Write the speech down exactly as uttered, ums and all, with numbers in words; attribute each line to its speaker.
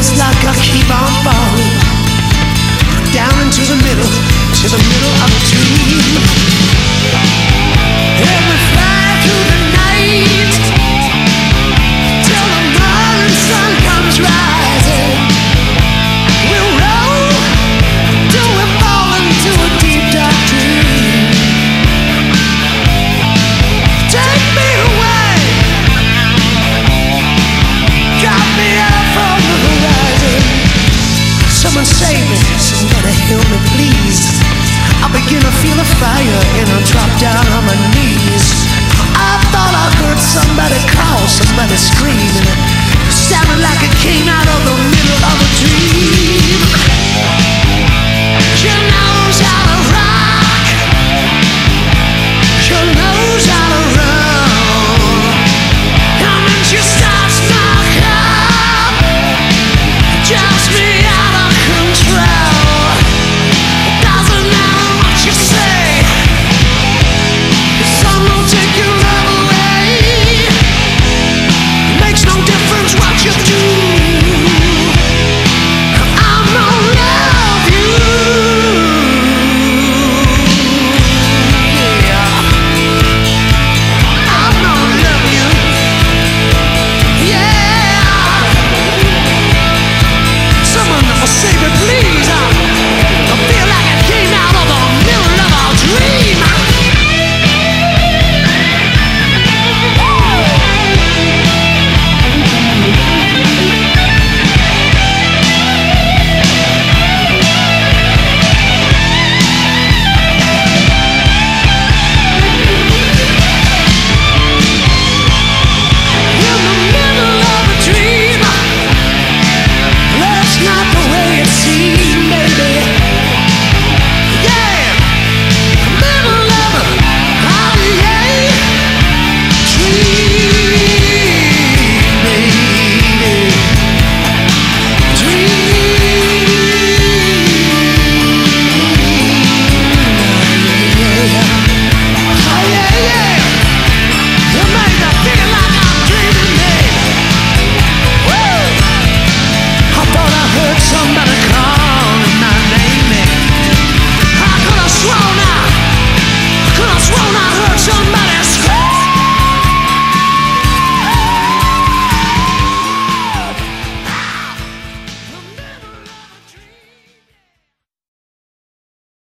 Speaker 1: feels like I keep on falling down into the middle, to the middle of a dream. And we fly through the night till the morning sun comes rising. We'll roll till we fall into a deep dark dream. Take me away, drop me out from the horizon. Someone save me, somebody help me please. I begin to feel a fire and I drop down on my knees. I thought I heard somebody call, somebody scream, and it sounded like it came out of the middle of a dream.